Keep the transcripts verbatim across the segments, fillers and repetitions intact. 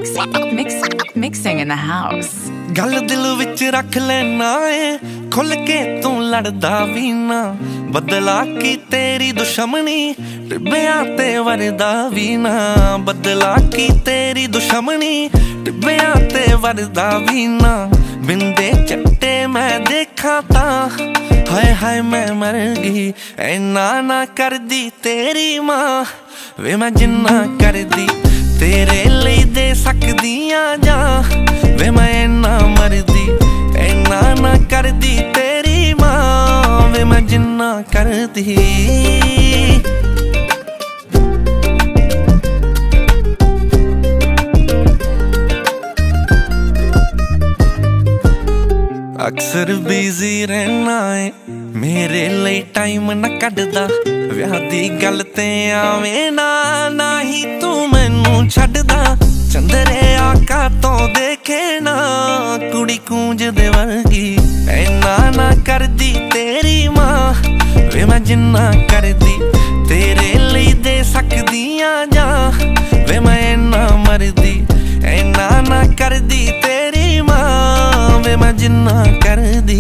Mixing, mix, mixing in the house. गल दिल विच रख लेना है खुल के तू लड़दा भी ना बदला की तेरी दुश्मनी टिब्बियां ते वरदा भी ना बदला की तेरी दुश्मनी टिब्बियां ते वरदा भी ना बिंदे चट्टे मैं देखा ता हाय हाय मैं मर गई ऐना ना कर दी तेरी मां वे मैं जिन्ना कर दी तेरे लिए दे सकदियां जा वे मैं ऐना मरदी ऐना ना कर दी तेरी मां वे मैं जिन्ना कर दी अक्सर बिजी रहना है मेरे लिए टाइम न कटदा विआह दी गल ते आवे ना ना ही तू मैनू छड्डदा चंदरे आका तो देखे ना कुड़ी कूंज दे वर्गी ऐना ना कर दी तेरी मां वे मैं जिन्ना कर दी तेरे लिए दे सकदियां जा वे मैं ऐना मरदी ऐना ना कर दी तेरी मां वे मैं जिन्ना कर दी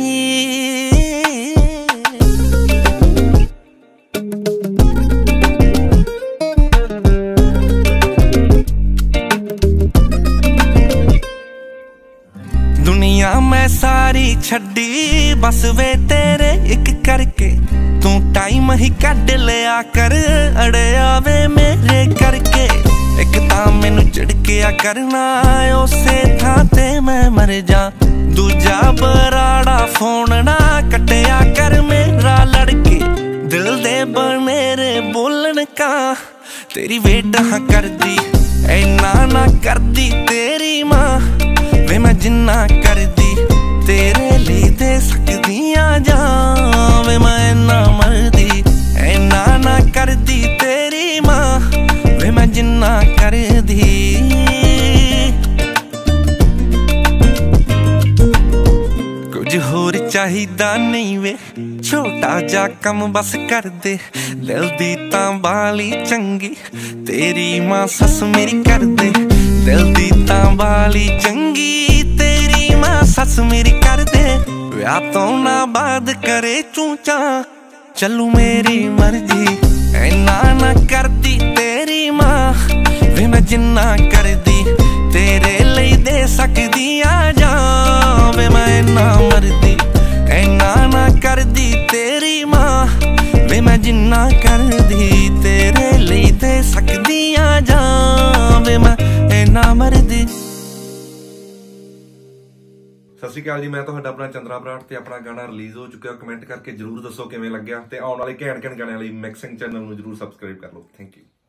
दुनिया मैं सारी छड्डी बस वे तेरे एक करके तू टाइम ही कढ लिया कर अड़िया वे मेरे करके एक तां मैनू झिड़किया करना उसे थां ते मैं मर जा दूजा बराड़ा फोन ना कटिया कर मेरा लड़के दिल दे बनेरे बोलन का तेरी वेट हाँ कर दी ऐना ना कर दी तेरी मां वे मैं जिन्ना कर दी तेरे लिए दे सकदियां जा वे मैं ऐना मरदी ऐना ना कर दी तेरी मां वे मैं जिन्ना कर दी कुछ होर चाहिदा नहीं वे छोटा जा कम बस कर दे दिल दी तां बाली चंगी तेरी मां सस मेरी कर दे दिल दी तां बाली चंगी तेरी मां सस मेरी कर दे विआह तो ना बाद करे चूचा चलू मेरी मर्जी ऐना ना कर दी तेरी मां वे मैं जिन्ना कर दी तेरे लिए दे सकदियां जा वे मैं ऐना मरदी ऐना ना कर दी तेरी मां वे मैं जिन्ना कर दी तेरे लिए दे सकदियां जा वे मैं ऐना मरदी। ਸਤਿ ਸ਼੍ਰੀ ਅਕਾਲ ਜੀ, ਮੈਂ ਤੁਹਾਡਾ ਆਪਣਾ ਚੰਦਰਾ ਬਰਾੜ ਤੇ ਆਪਣਾ ਗਾਣਾ ਰਿਲੀਜ਼ ਹੋ ਚੁੱਕਿਆ। ਕਮੈਂਟ ਕਰਕੇ ਜਰੂਰ ਦੱਸੋ ਕਿਵੇਂ ਲੱਗਿਆ ਤੇ ਆਉਣ ਵਾਲੇ ਘੈਂਟ ਘੈਂਟ ਗਾਣਿਆਂ ਲਈ ਮਿਕਸਿੰਗ ਚੈਨਲ ਨੂੰ ਜਰੂਰ ਸਬਸਕ੍ਰਾਈਬ ਕਰ ਲਓ। Thank you.